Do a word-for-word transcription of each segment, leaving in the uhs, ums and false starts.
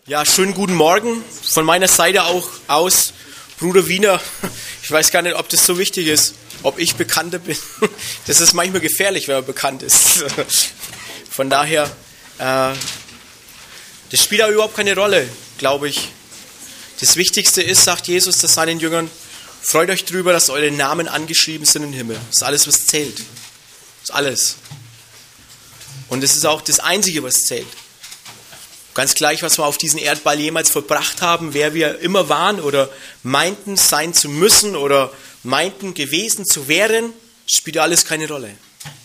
Ja, schönen guten Morgen von meiner Seite auch aus. Bruder Wiener, ich weiß gar nicht, ob das so wichtig ist, ob ich Bekannter bin. Das ist manchmal gefährlich, wenn man bekannt ist. Von daher, äh, das spielt aber überhaupt keine Rolle, glaube ich. Das Wichtigste ist, sagt Jesus zu seinen Jüngern, freut euch drüber, dass eure Namen angeschrieben sind im Himmel. Das ist alles, was zählt. Das ist alles. Und es ist auch das Einzige, was zählt. Ganz gleich, was wir auf diesem Erdball jemals verbracht haben, wer wir immer waren oder meinten sein zu müssen oder meinten gewesen zu wären, spielt alles keine Rolle.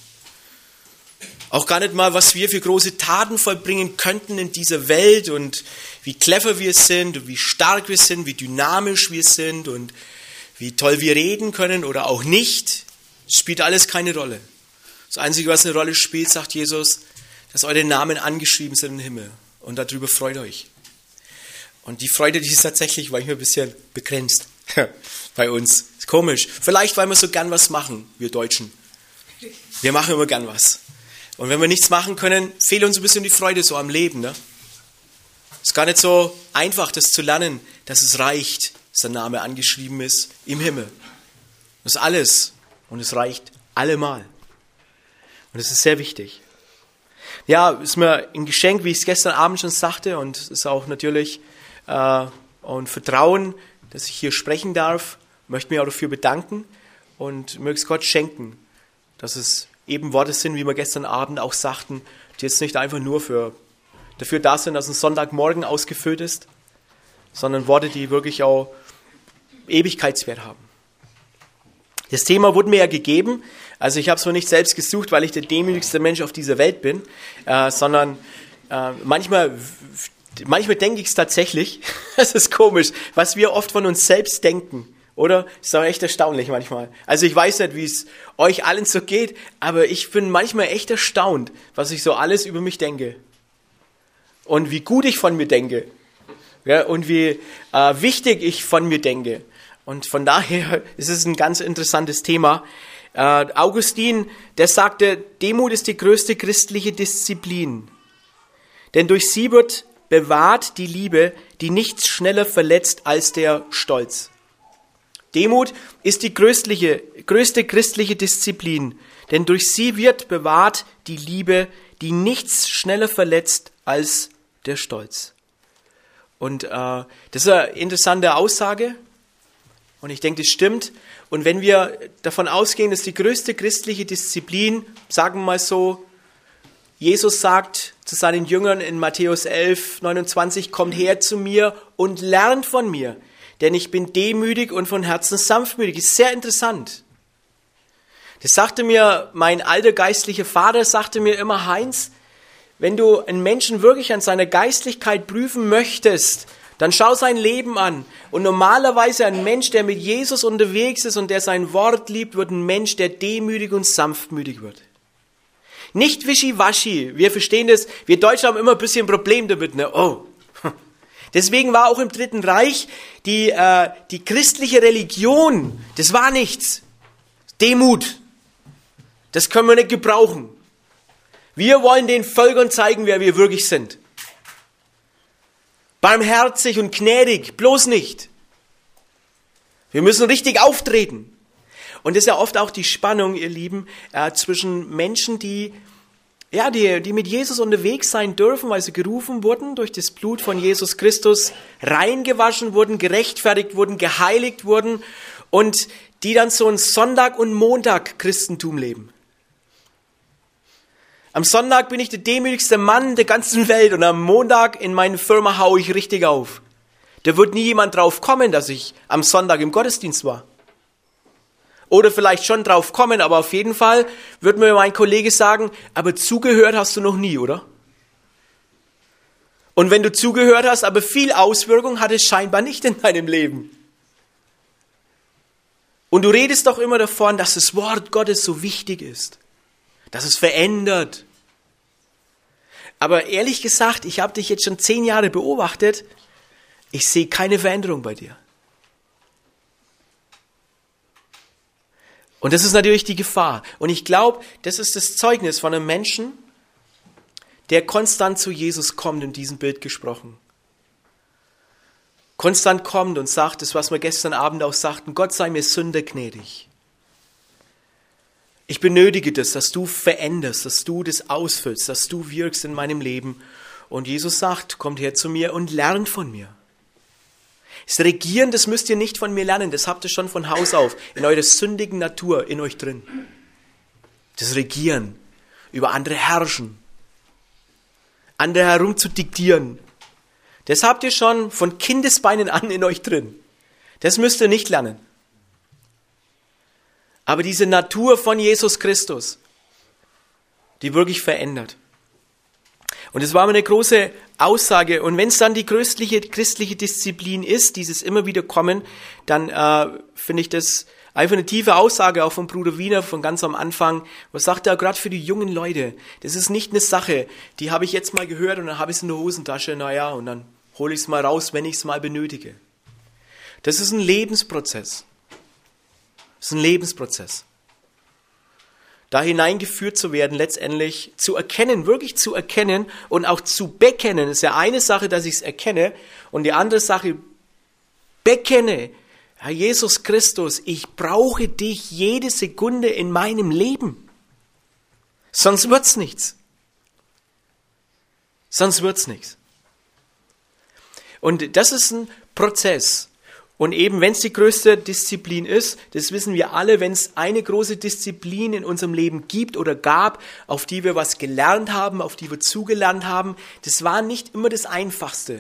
Auch gar nicht mal, was wir für große Taten vollbringen könnten in dieser Welt und wie clever wir sind und wie stark wir sind, wie dynamisch wir sind und wie toll wir reden können oder auch nicht, spielt alles keine Rolle. Das Einzige, was eine Rolle spielt, sagt Jesus, dass eure Namen angeschrieben sind im Himmel. Und darüber freut euch. Und die Freude, die ist tatsächlich manchmal ein bisschen begrenzt bei uns. Ist komisch. Vielleicht, weil wir so gern was machen, wir Deutschen. Wir machen immer gern was. Und wenn wir nichts machen können, fehlt uns ein bisschen die Freude so am Leben. Ne? Ist gar nicht so einfach, das zu lernen, dass es reicht, dass der Name angeschrieben ist im Himmel. Das ist alles. Und es reicht allemal. Und es ist sehr wichtig. Ja, ist mir ein Geschenk, wie ich es gestern Abend schon sagte, und es ist auch natürlich äh, ein Vertrauen, dass ich hier sprechen darf. Ich möchte mich auch dafür bedanken und möge es Gott schenken, dass es eben Worte sind, wie wir gestern Abend auch sagten, die jetzt nicht einfach nur für, dafür da sind, dass ein Sonntagmorgen ausgefüllt ist, sondern Worte, die wirklich auch Ewigkeitswert haben. Das Thema wurde mir ja gegeben, also ich habe es nur nicht selbst gesucht, weil ich der demütigste Mensch auf dieser Welt bin, äh, sondern äh, manchmal, manchmal denke ich es tatsächlich, das ist komisch, was wir oft von uns selbst denken, oder? Das ist auch echt erstaunlich manchmal. Also ich weiß nicht, wie es euch allen so geht, aber ich bin manchmal echt erstaunt, was ich so alles über mich denke und wie gut ich von mir denke, ja, und wie äh, wichtig ich von mir denke. Und von daher ist es ein ganz interessantes Thema. Äh, Augustin, der sagte, Demut ist die größte christliche Disziplin. Denn durch sie wird bewahrt die Liebe, die nichts schneller verletzt als der Stolz. Demut ist die größte, größte christliche Disziplin. Denn durch sie wird bewahrt die Liebe, die nichts schneller verletzt als der Stolz. Und äh, das ist eine interessante Aussage. Und ich denke, das stimmt. Und wenn wir davon ausgehen, dass die größte christliche Disziplin, sagen wir mal so, Jesus sagt zu seinen Jüngern in Matthäus elf, neunundzwanzig, kommt her zu mir und lernt von mir, denn ich bin demütig und von Herzen sanftmütig. Das ist sehr interessant. Das sagte mir mein alter geistlicher Vater, sagte mir immer, Heinz, wenn du einen Menschen wirklich an seiner Geistlichkeit prüfen möchtest, dann schau sein Leben an. Und normalerweise ein Mensch, der mit Jesus unterwegs ist und der sein Wort liebt, wird ein Mensch, der demütig und sanftmütig wird. Nicht wischiwaschi. Wir verstehen das. Wir Deutschen haben immer ein bisschen ein Problem damit. Ne? Oh. Deswegen war auch im Dritten Reich die, äh, die christliche Religion, das war nichts. Demut. Das können wir nicht gebrauchen. Wir wollen den Völkern zeigen, wer wir wirklich sind. Barmherzig und gnädig, bloß nicht. Wir müssen richtig auftreten. Und das ist ja oft auch die Spannung, ihr Lieben, äh, zwischen Menschen, die, ja, die, die mit Jesus unterwegs sein dürfen, weil sie gerufen wurden, durch das Blut von Jesus Christus reingewaschen wurden, gerechtfertigt wurden, geheiligt wurden und die dann so ein Sonntag- und Montag-Christentum leben. Am Sonntag bin ich der demütigste Mann der ganzen Welt und am Montag in meine Firma haue ich richtig auf. Da wird nie jemand drauf kommen, dass ich am Sonntag im Gottesdienst war. Oder vielleicht schon drauf kommen, aber auf jeden Fall wird mir mein Kollege sagen, aber zugehört hast du noch nie, oder? Und wenn du zugehört hast, aber viel Auswirkung hat es scheinbar nicht in deinem Leben. Und du redest doch immer davon, dass das Wort Gottes so wichtig ist, dass es verändert. Aber ehrlich gesagt, ich habe dich jetzt schon zehn Jahre beobachtet, ich sehe keine Veränderung bei dir. Und das ist natürlich die Gefahr. Und ich glaube, das ist das Zeugnis von einem Menschen, der konstant zu Jesus kommt, in diesem Bild gesprochen. konstant kommt und sagt, das, was wir gestern Abend auch sagten, Gott sei mir Sünder gnädig. Ich benötige das, dass du veränderst, dass du das ausfüllst, dass du wirkst in meinem Leben. Und Jesus sagt, kommt her zu mir und lernt von mir. Das Regieren, das müsst ihr nicht von mir lernen, das habt ihr schon von Haus auf, in eurer sündigen Natur, in euch drin. Das Regieren, über andere herrschen, andere herum zu diktieren, das habt ihr schon von Kindesbeinen an in euch drin. Das müsst ihr nicht lernen. Aber diese Natur von Jesus Christus, die wirklich verändert. Und es war mir eine große Aussage. Und wenn es dann die christliche, christliche Disziplin ist, dieses immer wieder kommen, dann äh, finde ich das einfach eine tiefe Aussage auch von Bruder Wiener von ganz am Anfang. Was sagt er gerade für die jungen Leute? Das ist nicht eine Sache, die habe ich jetzt mal gehört und dann habe ich es in der Hosentasche, naja, und dann hole ich es mal raus, wenn ich es mal benötige. Das ist ein Lebensprozess. Das ist ein Lebensprozess. Da hineingeführt zu werden, letztendlich zu erkennen, wirklich zu erkennen und auch zu bekennen. Es ist ja eine Sache, dass ich es erkenne und die andere Sache, bekenne, Herr Jesus Christus, ich brauche dich jede Sekunde in meinem Leben. Sonst wird's nichts. Sonst wird's nichts. Und das ist ein Prozess. Und eben, wenn es die größte Disziplin ist, das wissen wir alle, wenn es eine große Disziplin in unserem Leben gibt oder gab, auf die wir was gelernt haben, auf die wir zugelernt haben, das war nicht immer das Einfachste.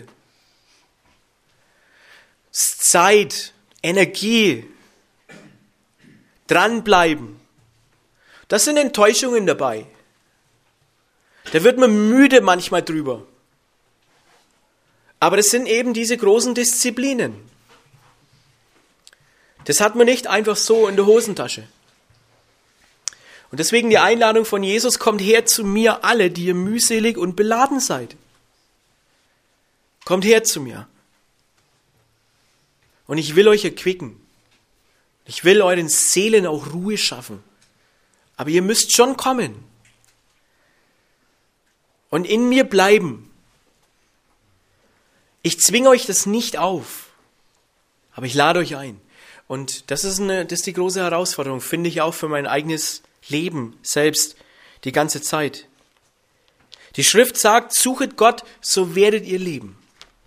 Zeit, Energie, dranbleiben, das sind Enttäuschungen dabei. Da wird man müde manchmal drüber. Aber das sind eben diese großen Disziplinen. Das hat man nicht einfach so in der Hosentasche. Und deswegen die Einladung von Jesus, kommt her zu mir alle, die ihr mühselig und beladen seid. Kommt her zu mir. Und ich will euch erquicken. Ich will euren Seelen auch Ruhe schaffen. Aber ihr müsst schon kommen. Und in mir bleiben. Ich zwinge euch das nicht auf. Aber ich lade euch ein. Und das ist, eine, das ist die große Herausforderung, finde ich auch für mein eigenes Leben selbst die ganze Zeit. Die Schrift sagt, suchet Gott, so werdet ihr leben.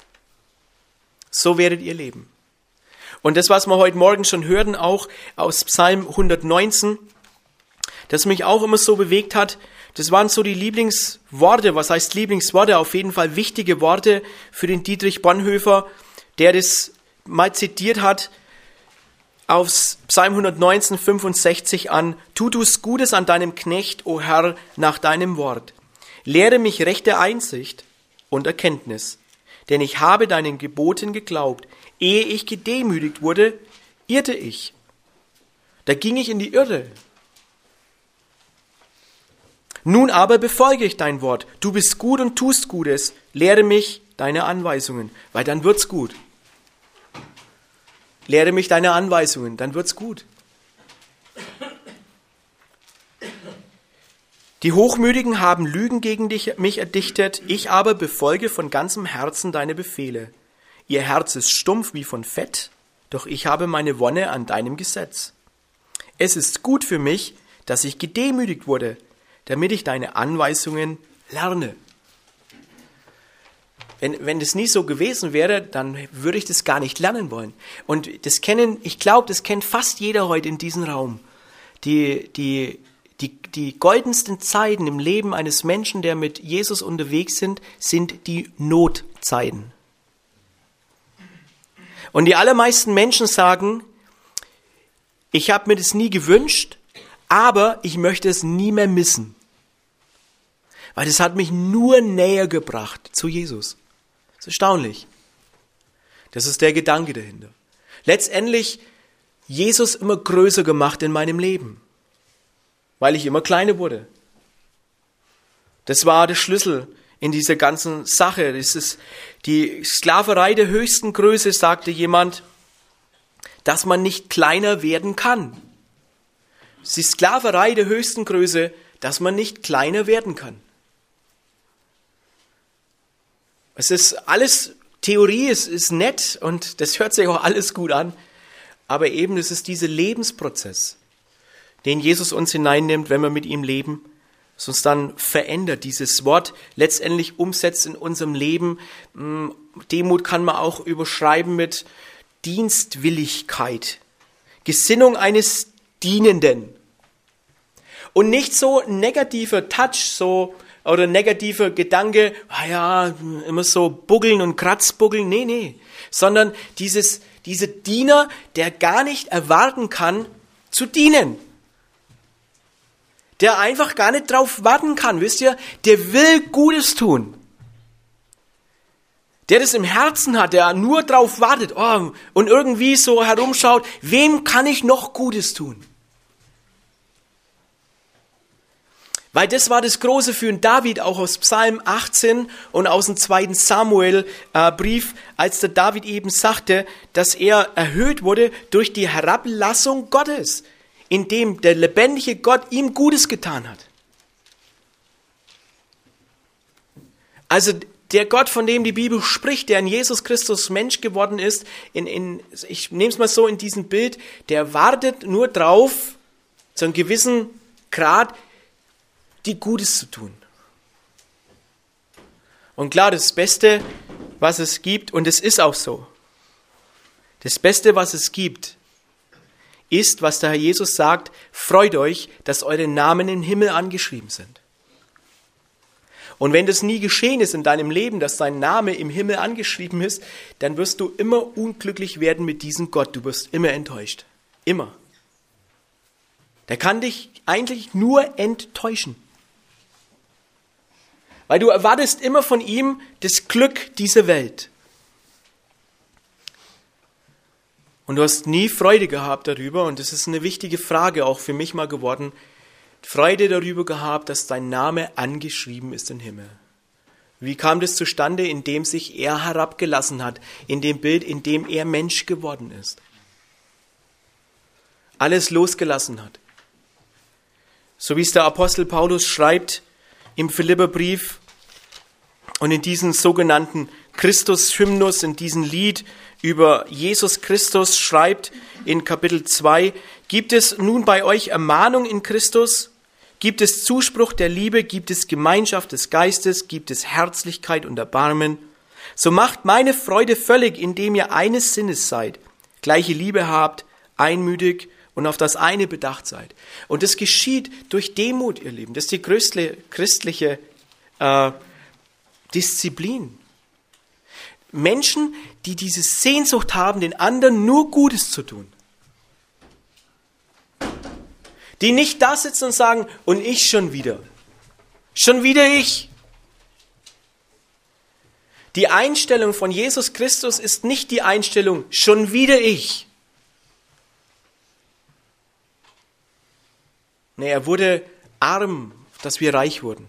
So werdet ihr leben. Und das, was wir heute Morgen schon hörten, auch aus Psalm hundertneunzehn, das mich auch immer so bewegt hat, das waren so die Lieblingsworte, was heißt Lieblingsworte, auf jeden Fall wichtige Worte für den Dietrich Bonhoeffer, der das mal zitiert hat, aus Psalm hundertneunzehn, fünfundsechzig an, tu du's Gutes an deinem Knecht, o Herr, nach deinem Wort. Lehre mich rechte Einsicht und Erkenntnis, denn ich habe deinen Geboten geglaubt. Ehe ich gedemütigt wurde, irrte ich. Da ging ich in die Irre. Nun aber befolge ich dein Wort. Du bist gut und tust Gutes. Lehre mich deine Anweisungen, weil dann wird's gut. Lehre mich deine Anweisungen, dann wird's gut. Die Hochmütigen haben Lügen gegen dich, mich erdichtet, ich aber befolge von ganzem Herzen deine Befehle. Ihr Herz ist stumpf wie von Fett, doch ich habe meine Wonne an deinem Gesetz. Es ist gut für mich, dass ich gedemütigt wurde, damit ich deine Anweisungen lerne. Wenn, wenn das nie so gewesen wäre, dann würde ich das gar nicht lernen wollen. Und das kennen, ich glaube, das kennt fast jeder heute in diesem Raum. Die, die, die, die goldensten Zeiten im Leben eines Menschen, der mit Jesus unterwegs sind, sind die Notzeiten. Und die allermeisten Menschen sagen, ich habe mir das nie gewünscht, aber ich möchte es nie mehr missen. Weil das hat mich nur näher gebracht zu Jesus. Das ist erstaunlich. Das ist der Gedanke dahinter. Letztendlich Jesus immer größer gemacht in meinem Leben, weil ich immer kleiner wurde. Das war der Schlüssel in dieser ganzen Sache. Das ist die Sklaverei der höchsten Größe, sagte jemand, dass man nicht kleiner werden kann. Es ist die Sklaverei der höchsten Größe, dass man nicht kleiner werden kann. Es ist alles Theorie ist, ist nett und das hört sich auch alles gut an, aber eben es ist dieser Lebensprozess, den Jesus uns hineinnimmt, wenn wir mit ihm leben, das uns dann verändert, dieses Wort letztendlich umsetzt in unserem Leben. Demut kann man auch überschreiben mit Dienstwilligkeit, Gesinnung eines Dienenden. Und nicht so ein negativer Touch, so oder negativer Gedanke, ah ja, immer so buggeln und kratzbuggeln, nee, nee, sondern dieses, dieser Diener, der gar nicht erwarten kann, zu dienen. Der einfach gar nicht drauf warten kann, wisst ihr, der will Gutes tun. Der das im Herzen hat, der nur drauf wartet oh, und irgendwie so herumschaut, wem kann ich noch Gutes tun? Weil das war das Große für David, auch aus Psalm achtzehn und aus dem zweiten Samuel-Brief, als der David eben sagte, dass er erhöht wurde durch die Herablassung Gottes, indem der lebendige Gott ihm Gutes getan hat. Also der Gott, von dem die Bibel spricht, der in Jesus Christus Mensch geworden ist, in, in, ich nehme es mal so in diesem Bild, der wartet nur drauf, zu einem gewissen Grad, die Gutes zu tun. Und klar, das Beste, was es gibt, und es ist auch so, das Beste, was es gibt, ist, was der Herr Jesus sagt, freut euch, dass eure Namen im Himmel angeschrieben sind. Und wenn das nie geschehen ist in deinem Leben, dass dein Name im Himmel angeschrieben ist, dann wirst du immer unglücklich werden mit diesem Gott. Du wirst immer enttäuscht. Immer. Der kann dich eigentlich nur enttäuschen. Weil du erwartest immer von ihm das Glück dieser Welt. Und du hast nie Freude gehabt darüber, und das ist eine wichtige Frage auch für mich mal geworden, Freude darüber gehabt, dass dein Name angeschrieben ist im Himmel. Wie kam das zustande? Indem sich er herabgelassen hat, in dem Bild, in dem er Mensch geworden ist. Alles losgelassen hat. So wie es der Apostel Paulus schreibt im Philipperbrief und in diesem sogenannten Christus-Hymnus, in diesem Lied über Jesus Christus schreibt in Kapitel zwei, gibt es nun bei euch Ermahnung in Christus? Gibt es Zuspruch der Liebe? Gibt es Gemeinschaft des Geistes? Gibt es Herzlichkeit und Erbarmen? So macht meine Freude völlig, indem ihr eines Sinnes seid, gleiche Liebe habt, einmütig und auf das eine bedacht seid. Und das geschieht durch Demut, ihr Lieben. Das ist die größte christliche äh, Disziplin. Menschen, die diese Sehnsucht haben, den anderen nur Gutes zu tun. Die nicht da sitzen und sagen, und ich schon wieder. Schon wieder ich. Die Einstellung von Jesus Christus ist nicht die Einstellung, schon wieder ich. Nee, er wurde arm, dass wir reich wurden.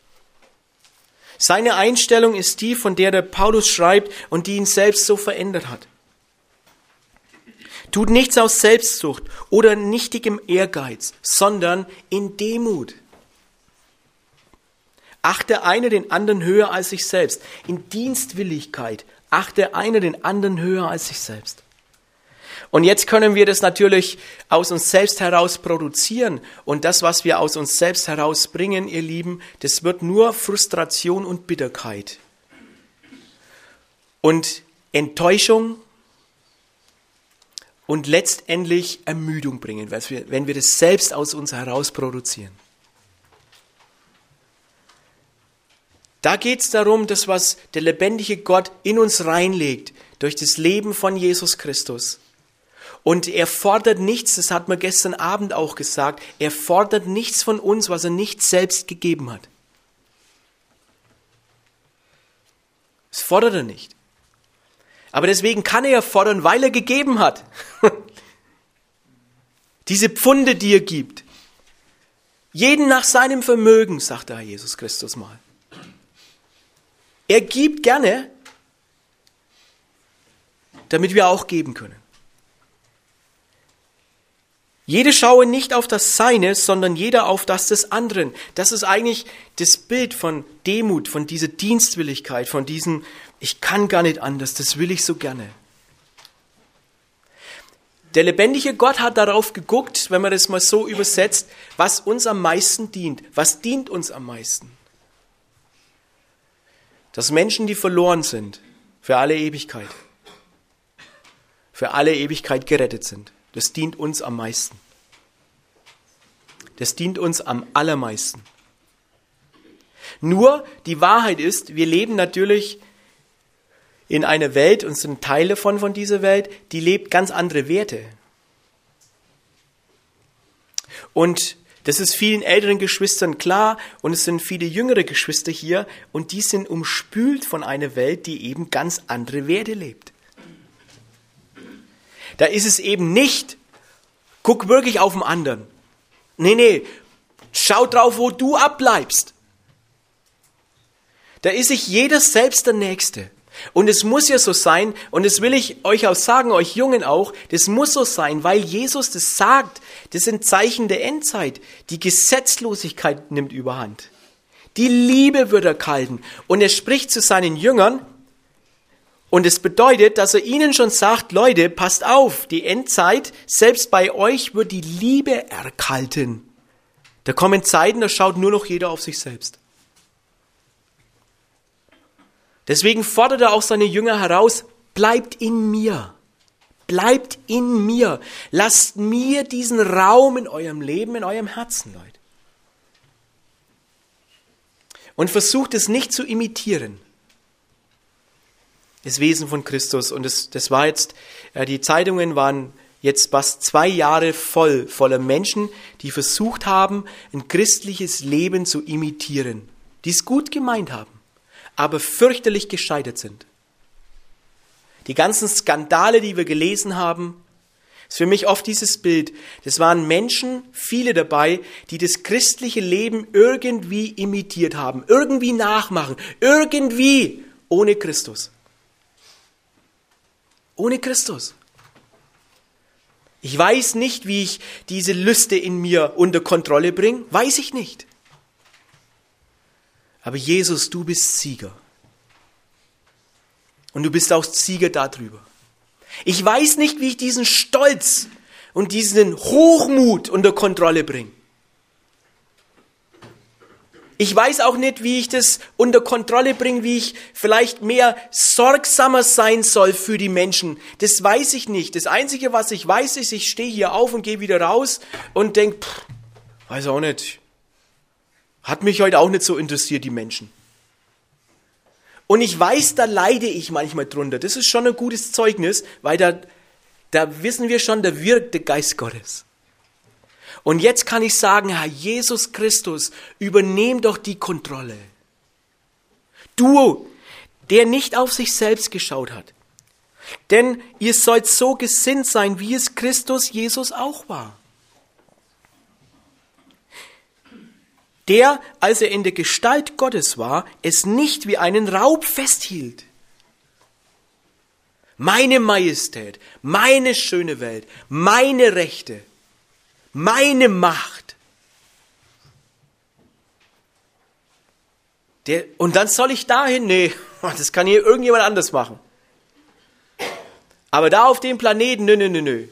Seine Einstellung ist die, von der der Paulus schreibt und die ihn selbst so verändert hat. Tut nichts aus Selbstsucht oder nichtigem Ehrgeiz, sondern in Demut. Achte einer den anderen höher als sich selbst. In Dienstwilligkeit achte einer den anderen höher als sich selbst. Und jetzt können wir das natürlich aus uns selbst heraus produzieren. Und das, was wir aus uns selbst herausbringen, ihr Lieben, das wird nur Frustration und Bitterkeit. Und Enttäuschung und letztendlich Ermüdung bringen, wenn wir das selbst aus uns heraus produzieren. Da geht es darum, das, was der lebendige Gott in uns reinlegt, durch das Leben von Jesus Christus. Und er fordert nichts, das hat man gestern Abend auch gesagt, er fordert nichts von uns, was er nicht selbst gegeben hat. Das fordert er nicht. Aber deswegen kann er ja fordern, weil er gegeben hat. Diese Pfunde, die er gibt. Jeden nach seinem Vermögen, sagt der Herr Jesus Christus mal. Er gibt gerne, damit wir auch geben können. Jeder schaue nicht auf das Seine, sondern jeder auf das des anderen. Das ist eigentlich das Bild von Demut, von dieser Dienstwilligkeit, von diesem, ich kann gar nicht anders, das will ich so gerne. Der lebendige Gott hat darauf geguckt, wenn man das mal so übersetzt, was uns am meisten dient. Was dient uns am meisten? Dass Menschen, die verloren sind, für alle Ewigkeit, für alle Ewigkeit gerettet sind. Das dient uns am meisten. Das dient uns am allermeisten. Nur die Wahrheit ist, wir leben natürlich in einer Welt und sind Teil davon von dieser Welt, die lebt ganz andere Werte. Und das ist vielen älteren Geschwistern klar und es sind viele jüngere Geschwister hier und die sind umspült von einer Welt, die eben ganz andere Werte lebt. Da ist es eben nicht, guck wirklich auf den anderen. Nee, nee, schau drauf, wo du abbleibst. Da ist sich jeder selbst der Nächste. Und es muss ja so sein, und das will ich euch auch sagen, euch Jungen auch, das muss so sein, weil Jesus das sagt. Das sind Zeichen der Endzeit. Die Gesetzlosigkeit nimmt überhand. Die Liebe wird erkalten. Und er spricht zu seinen Jüngern, und es bedeutet, dass er ihnen schon sagt, Leute, passt auf, die Endzeit, selbst bei euch wird die Liebe erkalten. Da kommen Zeiten, da schaut nur noch jeder auf sich selbst. Deswegen fordert er auch seine Jünger heraus, bleibt in mir, bleibt in mir, lasst mir diesen Raum in eurem Leben, in eurem Herzen, Leute. Und versucht es nicht zu imitieren. Das Wesen von Christus. Und das, das war jetzt, äh, die Zeitungen waren jetzt fast zwei Jahre voll, voller Menschen, die versucht haben, ein christliches Leben zu imitieren, die es gut gemeint haben, aber fürchterlich gescheitert sind. Die ganzen Skandale, die wir gelesen haben, ist für mich oft dieses Bild. Das waren Menschen, viele dabei, die das christliche Leben irgendwie imitiert haben, irgendwie nachmachen, irgendwie ohne Christus. Ohne Christus. Ich weiß nicht, wie ich diese Lüste in mir unter Kontrolle bringe. Weiß ich nicht. Aber Jesus, du bist Sieger. Und du bist auch Sieger darüber. Ich weiß nicht, wie ich diesen Stolz und diesen Hochmut unter Kontrolle bringe. Ich weiß auch nicht, wie ich das unter Kontrolle bringe, wie ich vielleicht mehr sorgsamer sein soll für die Menschen. Das weiß ich nicht. Das Einzige, was ich weiß, ist, ich stehe hier auf und gehe wieder raus und denke, pff, weiß auch nicht. Hat mich heute auch nicht so interessiert, die Menschen. Und ich weiß, da leide ich manchmal drunter. Das ist schon ein gutes Zeugnis, weil da, da wissen wir schon, da wirkt der Geist Gottes. Und jetzt kann ich sagen, Herr Jesus Christus, übernehm doch die Kontrolle. Du, der nicht auf sich selbst geschaut hat. Denn ihr sollt so gesinnt sein, wie es Christus Jesus auch war. Der, als er in der Gestalt Gottes war, es nicht wie einen Raub festhielt. Meine Majestät, meine schöne Welt, meine Rechte, meine Macht. Der, und dann soll ich dahin? Nee, das kann hier irgendjemand anders machen. Aber da auf dem Planeten, nö, nö, nö, nö.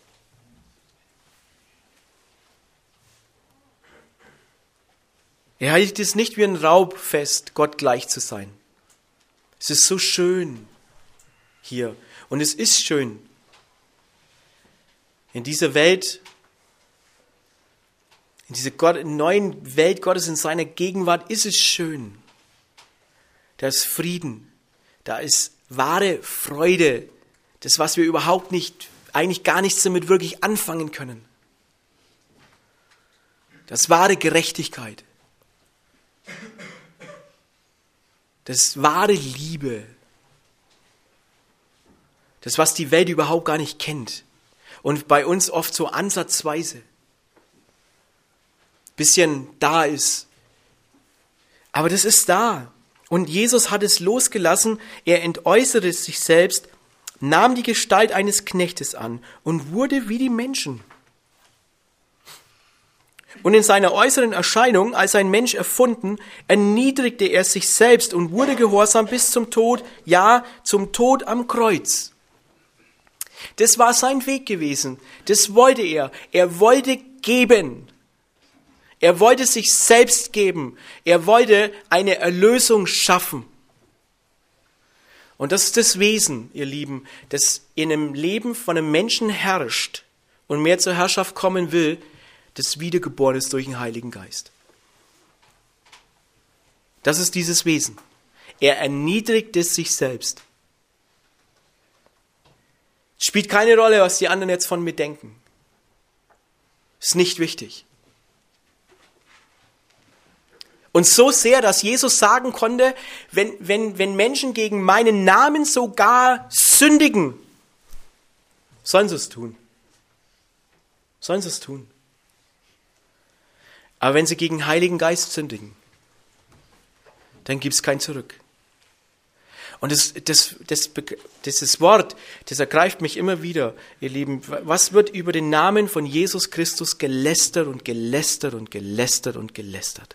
Er hält es nicht wie ein Raub fest, Gott gleich zu sein. Es ist so schön hier. Und es ist schön. In dieser Welt, in dieser Gott, neuen Welt Gottes, in seiner Gegenwart ist es schön. Da ist Frieden. Da ist wahre Freude. Das, was wir überhaupt nicht, eigentlich gar nichts damit wirklich anfangen können. Das ist wahre Gerechtigkeit. Das ist wahre Liebe. Das, was die Welt überhaupt gar nicht kennt. Und bei uns oft so ansatzweise. Bisschen da ist. Aber das ist da. Und Jesus hat es losgelassen. Er entäußerte sich selbst, nahm die Gestalt eines Knechtes an und wurde wie die Menschen. Und in seiner äußeren Erscheinung, als ein Mensch erfunden, erniedrigte er sich selbst und wurde gehorsam bis zum Tod, ja, zum Tod am Kreuz. Das war sein Weg gewesen. Das wollte er. Er wollte geben. Er wollte sich selbst geben. Er wollte eine Erlösung schaffen. Und das ist das Wesen, ihr Lieben, das in einem Leben von einem Menschen herrscht und mehr zur Herrschaft kommen will, das wiedergeboren ist durch den Heiligen Geist. Das ist dieses Wesen. Er erniedrigte sich selbst. Es spielt keine Rolle, was die anderen jetzt von mir denken. Ist nicht wichtig. Und so sehr, dass Jesus sagen konnte, wenn, wenn, wenn Menschen gegen meinen Namen sogar sündigen, sollen sie es tun. Sollen sie es tun. Aber wenn sie gegen den Heiligen Geist sündigen, dann gibt es kein Zurück. Und das, das, das, dieses Wort, das ergreift mich immer wieder, ihr Lieben. Was wird über den Namen von Jesus Christus gelästert und gelästert und gelästert und gelästert?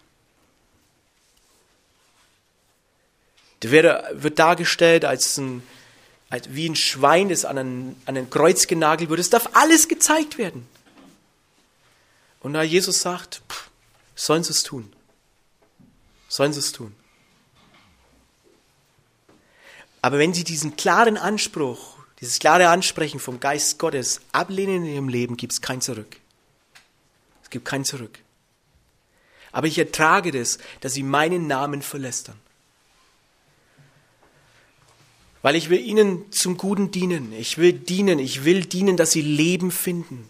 Der wird, wird dargestellt als, ein, als wie ein Schwein, das an ein, an ein Kreuz genagelt wird. Es darf alles gezeigt werden. Und da Jesus sagt, pff, sollen sie es tun. Sollen sie es tun. Aber wenn sie diesen klaren Anspruch, dieses klare Ansprechen vom Geist Gottes ablehnen in ihrem Leben, gibt es kein Zurück. Es gibt kein Zurück. Aber ich ertrage das, dass sie meinen Namen verlästern. Weil ich will ihnen zum Guten dienen. Ich will dienen. Ich will dienen, dass sie Leben finden.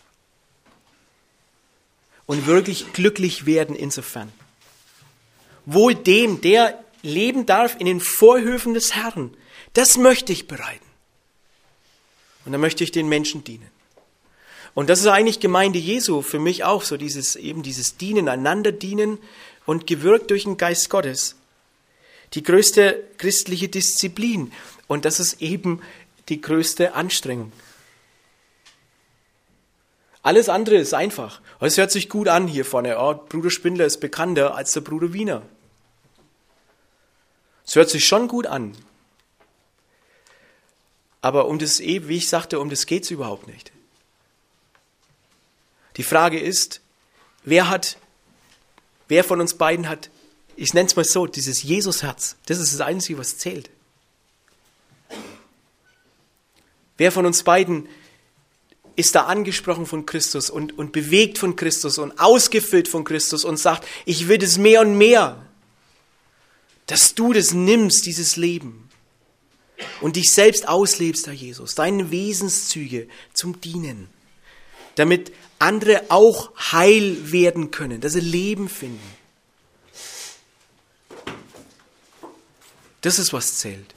Und wirklich glücklich werden insofern. Wohl dem, der leben darf in den Vorhöfen des Herrn. Das möchte ich bereiten. Und dann möchte ich den Menschen dienen. Und das ist eigentlich Gemeinde Jesu für mich auch so, dieses eben dieses Dienen, einander dienen und gewirkt durch den Geist Gottes. Die größte christliche Disziplin. Und das ist eben die größte Anstrengung. Alles andere ist einfach. Es hört sich gut an hier vorne. Oh, Bruder Spindler ist bekannter als der Bruder Wiener. Es hört sich schon gut an. Aber um das, wie ich sagte, um das geht es überhaupt nicht. Die Frage ist, wer hat, wer von uns beiden hat, ich nenne es mal so, dieses Jesusherz. Das ist das Einzige, was zählt. Wer von uns beiden ist da angesprochen von Christus und, und bewegt von Christus und ausgefüllt von Christus und sagt, ich will das mehr und mehr, dass du das nimmst, dieses Leben und dich selbst auslebst, Herr Jesus, deine Wesenszüge zum Dienen, damit andere auch heil werden können, dass sie Leben finden. Das ist, was zählt.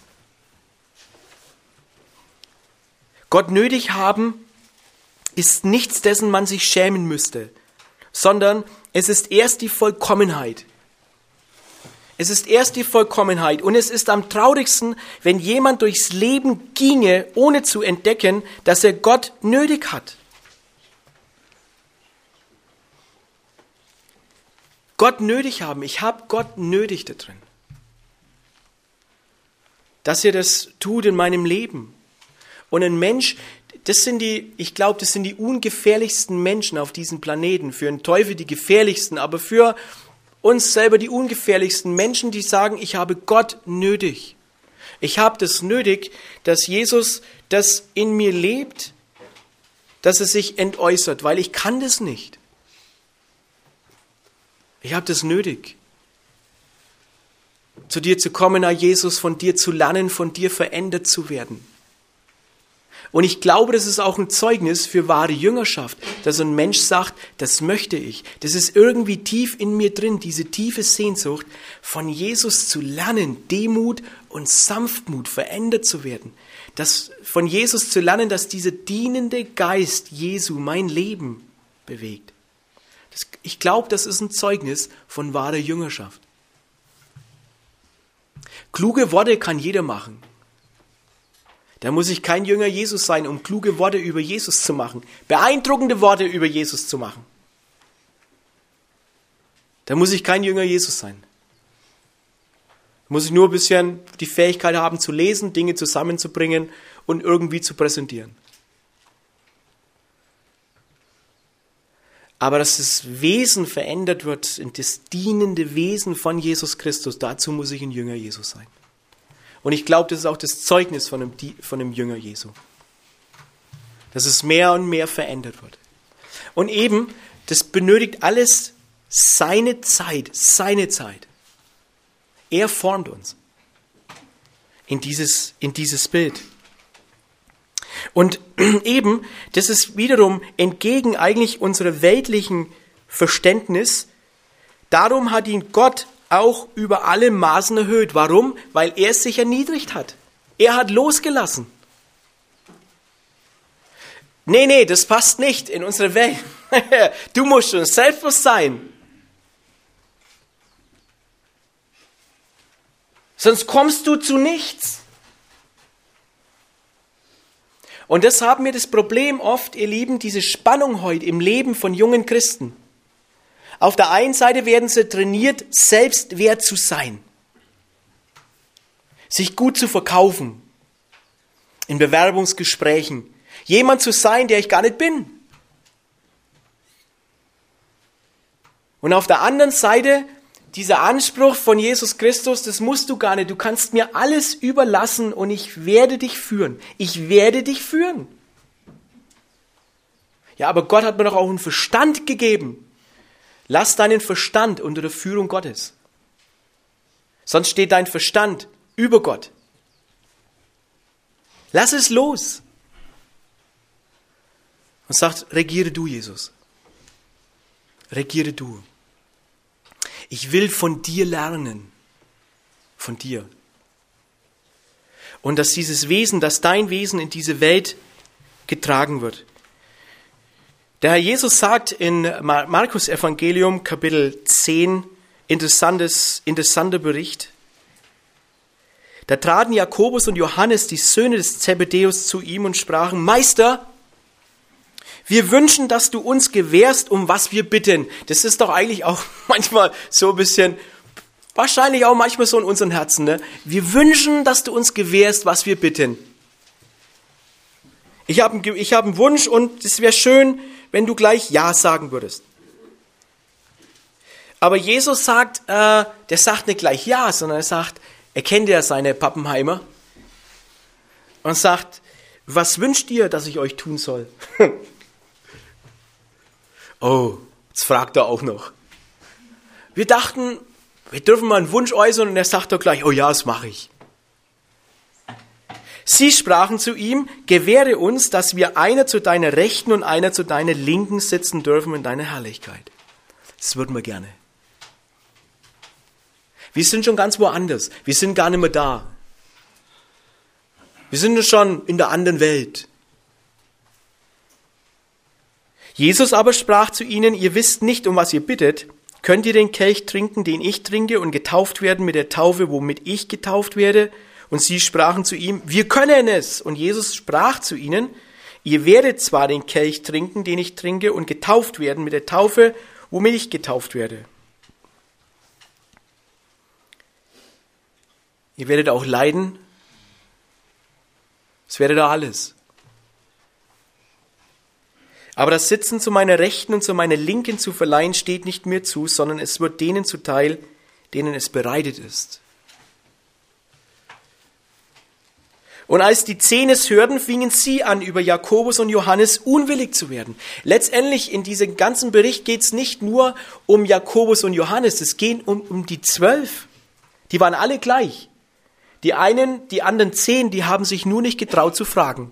Gott nötig haben ist nichts, dessen man sich schämen müsste, sondern es ist erst die Vollkommenheit. Es ist erst die Vollkommenheit und es ist am traurigsten, wenn jemand durchs Leben ginge, ohne zu entdecken, dass er Gott nötig hat. Gott nötig haben, ich habe Gott nötig da drin. Dass er das tut in meinem Leben. Und ein Mensch, das sind die, ich glaube, das sind die ungefährlichsten Menschen auf diesem Planeten. Für einen Teufel die gefährlichsten, aber für uns selber die ungefährlichsten Menschen, die sagen, ich habe Gott nötig. Ich habe das nötig, dass Jesus das in mir lebt, dass es sich entäußert, weil ich kann das nicht. Ich habe das nötig. Zu dir zu kommen, Herr Jesus, von dir zu lernen, von dir verändert zu werden. Und ich glaube, das ist auch ein Zeugnis für wahre Jüngerschaft, dass ein Mensch sagt, das möchte ich. Das ist irgendwie tief in mir drin, diese tiefe Sehnsucht, von Jesus zu lernen, Demut und Sanftmut verändert zu werden. Das, von Jesus zu lernen, dass dieser dienende Geist Jesu mein Leben bewegt. Das, ich glaube, das ist ein Zeugnis von wahrer Jüngerschaft. Kluge Worte kann jeder machen. Da muss ich kein Jünger Jesus sein, um kluge Worte über Jesus zu machen. Beeindruckende Worte über Jesus zu machen. dann muss ich kein Jünger Jesus sein. Da muss ich nur ein bisschen die Fähigkeit haben zu lesen, Dinge zusammenzubringen und irgendwie zu präsentieren. Aber dass das Wesen verändert wird, in das dienende Wesen von Jesus Christus, dazu muss ich ein Jünger Jesus sein. Und ich glaube, das ist auch das Zeugnis von einem, von einem Jünger Jesu. Dass es mehr und mehr verändert wird. Und eben, das benötigt alles seine Zeit, seine Zeit. Er formt uns in dieses, in dieses Bild. Und eben, das ist wiederum entgegen eigentlich unserem weltlichen Verständnis. Darum hat ihn Gott auch über alle Maßen erhöht. Warum? Weil er es sich erniedrigt hat. Er hat losgelassen. Nee, nee, das passt nicht in unsere Welt. Du musst schon selbstbewusst sein. Sonst kommst du zu nichts. Und das haben wir das Problem oft, ihr Lieben, diese Spannung heute im Leben von jungen Christen. Auf der einen Seite werden sie trainiert, selbstwert zu sein. Sich gut zu verkaufen. In Bewerbungsgesprächen. Jemand zu sein, der ich gar nicht bin. Und auf der anderen Seite dieser Anspruch von Jesus Christus, das musst du gar nicht. Du kannst mir alles überlassen und ich werde dich führen. Ich werde dich führen. Ja, aber Gott hat mir doch auch einen Verstand gegeben. Lass deinen Verstand unter der Führung Gottes. Sonst steht dein Verstand über Gott. Lass es los. Und sagt, regiere du, Jesus. Regiere du. Ich will von dir lernen. Von dir. Und dass dieses Wesen, dass dein Wesen in diese Welt getragen wird. Der Herr Jesus sagt in Markus Evangelium, Kapitel zehn, interessantes, interessanter Bericht. Da traten Jakobus und Johannes, die Söhne des Zebedäus, zu ihm und sprachen, Meister, wir wünschen, dass du uns gewährst, um was wir bitten. Das ist doch eigentlich auch manchmal so ein bisschen, wahrscheinlich auch manchmal so in unseren Herzen. Ne? Wir wünschen, dass du uns gewährst, was wir bitten. Ich habe ich hab einen Wunsch und es wäre schön, wenn du gleich Ja sagen würdest. Aber Jesus sagt, äh, der sagt nicht gleich Ja, sondern er sagt, er kennt ja seine Pappenheimer und sagt, was wünscht ihr, dass ich euch tun soll? Oh, jetzt fragt er auch noch. Wir dachten, wir dürfen mal einen Wunsch äußern und er sagt doch gleich, oh ja, das mache ich. Sie sprachen zu ihm, gewähre uns, dass wir einer zu deiner Rechten und einer zu deiner Linken sitzen dürfen in deiner Herrlichkeit. Das würden wir gerne. Wir sind schon ganz woanders. Wir sind gar nicht mehr da. Wir sind schon in der anderen Welt. Jesus aber sprach zu ihnen, ihr wisst nicht, um was ihr bittet. Könnt ihr den Kelch trinken, den ich trinke, und getauft werden mit der Taufe, womit ich getauft werde? Und sie sprachen zu ihm, wir können es. Und Jesus sprach zu ihnen, ihr werdet zwar den Kelch trinken, den ich trinke, und getauft werden mit der Taufe, womit ich getauft werde. Ihr werdet auch leiden. Es werdet da alles. Aber das Sitzen zu meiner Rechten und zu meiner Linken zu verleihen, steht nicht mir zu, sondern es wird denen zuteil, denen es bereitet ist. Und als die Zehn es hörten, fingen sie an, über Jakobus und Johannes unwillig zu werden. Letztendlich in diesem ganzen Bericht geht es nicht nur um Jakobus und Johannes, es geht um, um die Zwölf. Die waren alle gleich. Die einen, die anderen Zehn, die haben sich nur nicht getraut zu fragen.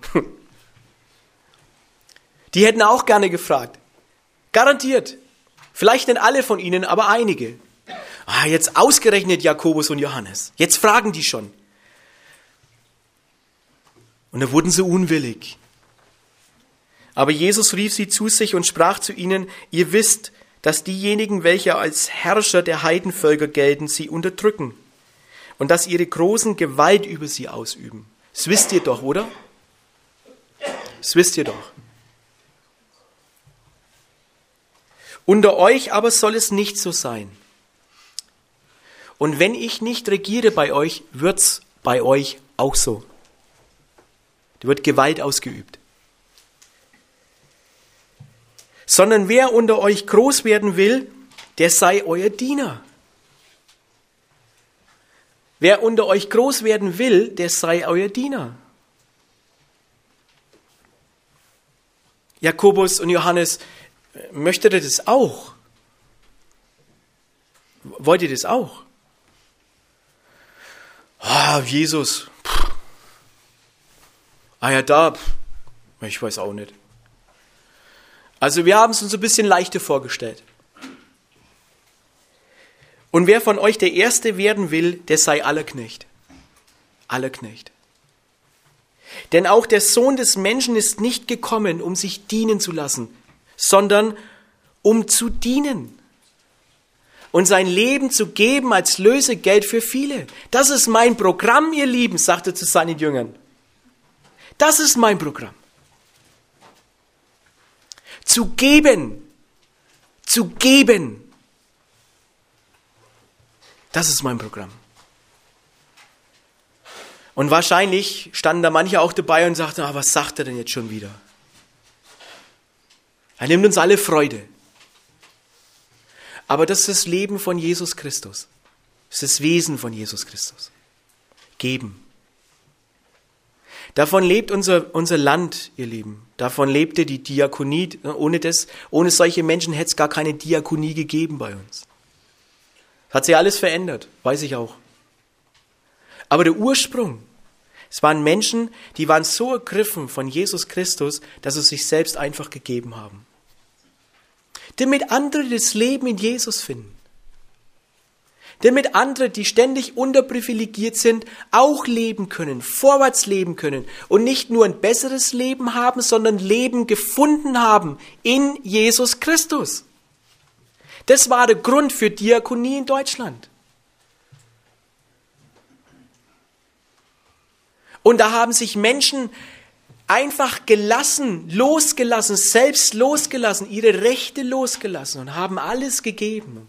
Die hätten auch gerne gefragt. Garantiert. Vielleicht nicht alle von ihnen, aber einige. Ah, jetzt ausgerechnet Jakobus und Johannes. Jetzt fragen die schon. Und da wurden sie unwillig. Aber Jesus rief sie zu sich und sprach zu ihnen, ihr wisst, dass diejenigen, welche als Herrscher der Heidenvölker gelten, sie unterdrücken. Und dass ihre Großen Gewalt über sie ausüben. Das wisst ihr doch, oder? Das wisst ihr doch. Unter euch aber soll es nicht so sein. Und wenn ich nicht regiere bei euch, wird's bei euch auch so. Da wird Gewalt ausgeübt. Sondern wer unter euch groß werden will, der sei euer Diener. Wer unter euch groß werden will, der sei euer Diener. Jakobus und Johannes, möchtet ihr das auch? Wollt ihr das auch? Ah, Jesus. Puh. Ah ja, da. Puh. Ich weiß auch nicht. Also wir haben es uns ein bisschen leichter vorgestellt. Und wer von euch der Erste werden will, der sei aller Knecht. Aller Knecht. Denn auch der Sohn des Menschen ist nicht gekommen, um sich dienen zu lassen, sondern um zu dienen und sein Leben zu geben als Lösegeld für viele. Das ist mein Programm, ihr Lieben, sagt er zu seinen Jüngern. Das ist mein Programm. Zu geben, zu geben. Das ist mein Programm. Und wahrscheinlich standen da manche auch dabei und sagten, ah, was sagt er denn jetzt schon wieder? Er nimmt uns alle Freude. Aber das ist das Leben von Jesus Christus. Das ist das Wesen von Jesus Christus. Geben. Davon lebt unser, unser Land, ihr Lieben. Davon lebte die Diakonie. Ohne das, ohne solche Menschen hätte es gar keine Diakonie gegeben bei uns. Hat sich alles verändert, weiß ich auch. Aber der Ursprung, es waren Menschen, die waren so ergriffen von Jesus Christus, dass sie sich selbst einfach gegeben haben. Damit andere das Leben in Jesus finden. Damit andere, die ständig unterprivilegiert sind, auch leben können, vorwärts leben können und nicht nur ein besseres Leben haben, sondern Leben gefunden haben in Jesus Christus. Das war der Grund für Diakonie in Deutschland. Und da haben sich Menschen einfach gelassen, losgelassen, selbst losgelassen, ihre Rechte losgelassen und haben alles gegeben.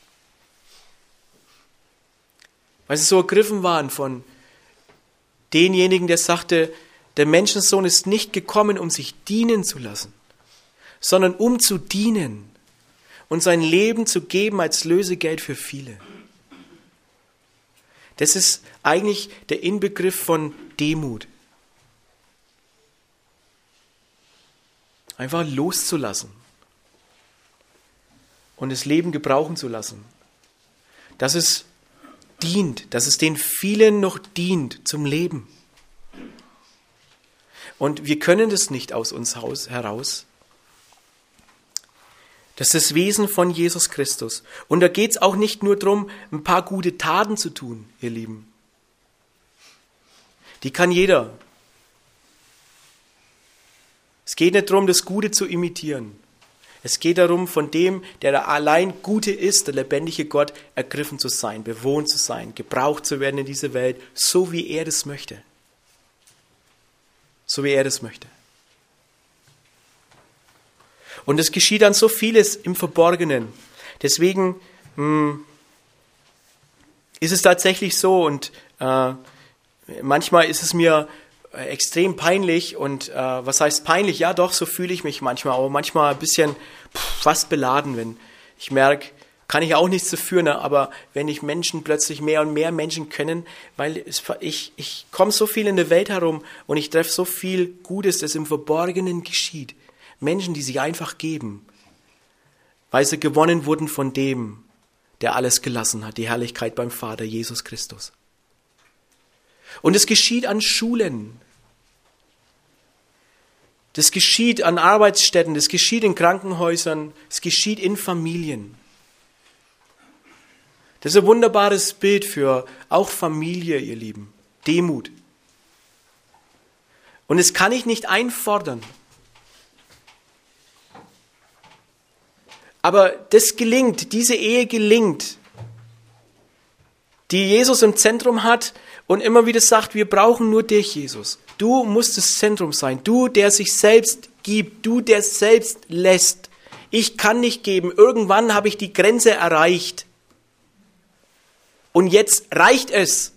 Weil sie so ergriffen waren von denjenigen, der sagte, der Menschensohn ist nicht gekommen, um sich dienen zu lassen, sondern um zu dienen und sein Leben zu geben als Lösegeld für viele. Das ist eigentlich der Inbegriff von Demut. Einfach loszulassen und das Leben gebrauchen zu lassen. Dass es dient, dass es den vielen noch dient zum Leben. Und wir können das nicht aus uns heraus. Das ist das Wesen von Jesus Christus. Und da geht es auch nicht nur darum, ein paar gute Taten zu tun, ihr Lieben. Die kann jeder. Es geht nicht darum, das Gute zu imitieren. Es geht darum, von dem, der da allein Gute ist, der lebendige Gott, ergriffen zu sein, bewohnt zu sein, gebraucht zu werden in dieser Welt, so wie er das möchte. So wie er das möchte. Und es geschieht dann so vieles im Verborgenen. Deswegen hm, ist es tatsächlich so und äh, manchmal ist es mir extrem peinlich und äh, was heißt peinlich? Ja doch, so fühle ich mich manchmal, aber manchmal ein bisschen pff, fast beladen, wenn ich merke, kann ich auch nichts dafür, ne? Aber wenn ich Menschen plötzlich mehr und mehr Menschen kennen, weil es, ich, ich komme so viel in der Welt herum und ich treffe so viel Gutes, das im Verborgenen geschieht. Menschen, die sich einfach geben, weil sie gewonnen wurden von dem, der alles gelassen hat, die Herrlichkeit beim Vater, Jesus Christus. Und es geschieht an Schulen. Das geschieht an Arbeitsstätten, das geschieht in Krankenhäusern, es geschieht in Familien. Das ist ein wunderbares Bild für auch Familie, ihr Lieben. Demut. Und das kann ich nicht einfordern. Aber das gelingt, diese Ehe gelingt, die Jesus im Zentrum hat und immer wieder sagt, wir brauchen nur dich, Jesus. Du musst das Zentrum sein. Du, der sich selbst gibt. Du, der selbst lässt. Ich kann nicht geben. Irgendwann habe ich die Grenze erreicht. und jetzt reicht es.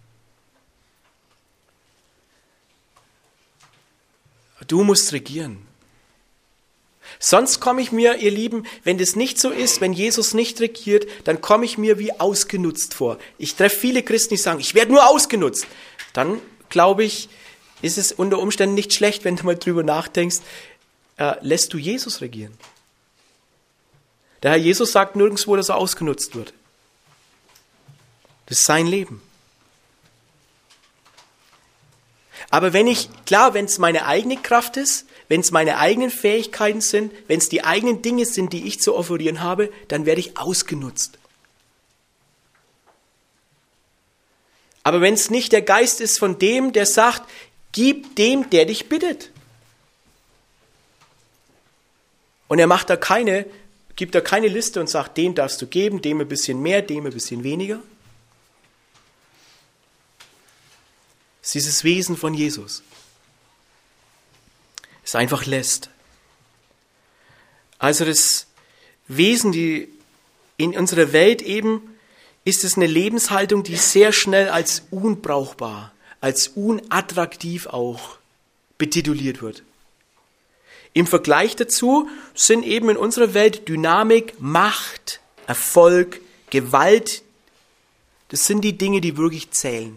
Du musst regieren. Sonst komme ich mir, ihr Lieben, wenn das nicht so ist, wenn Jesus nicht regiert, dann komme ich mir wie ausgenutzt vor. Ich treffe viele Christen, die sagen, ich werde nur ausgenutzt. Dann, glaube ich, ist es unter Umständen nicht schlecht, wenn du mal drüber nachdenkst, äh, lässt du Jesus regieren. Der Herr Jesus sagt nirgendwo, dass er ausgenutzt wird. Das ist sein Leben. Aber wenn ich, klar, wenn es meine eigene Kraft ist, wenn es meine eigenen Fähigkeiten sind, wenn es die eigenen Dinge sind, die ich zu offerieren habe, dann werde ich ausgenutzt. Aber wenn es nicht der Geist ist von dem, der sagt, gib dem, der dich bittet. Und er macht da keine, gibt da keine Liste und sagt, den darfst du geben, dem ein bisschen mehr, dem ein bisschen weniger. Das ist dieses Wesen von Jesus. Es einfach lässt. Also das Wesen, die in unserer Welt eben, ist es eine Lebenshaltung, die sehr schnell als unbrauchbar, als unattraktiv auch betituliert wird. Im Vergleich dazu sind eben in unserer Welt Dynamik, Macht, Erfolg, Gewalt, das sind die Dinge, die wirklich zählen.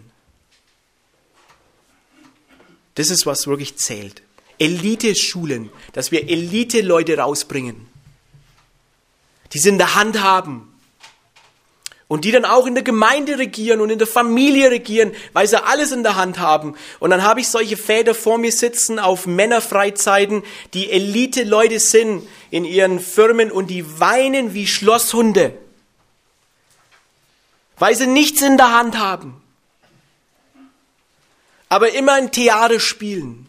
Das ist, was wirklich zählt. Elite-Schulen, dass wir Elite-Leute rausbringen, die sie in der Hand haben und die dann auch in der Gemeinde regieren und in der Familie regieren, weil sie alles in der Hand haben. Und dann habe ich solche Väter vor mir sitzen auf Männerfreizeiten, die Elite-Leute sind in ihren Firmen und die weinen wie Schlosshunde, weil sie nichts in der Hand haben, aber immer ein Theater spielen.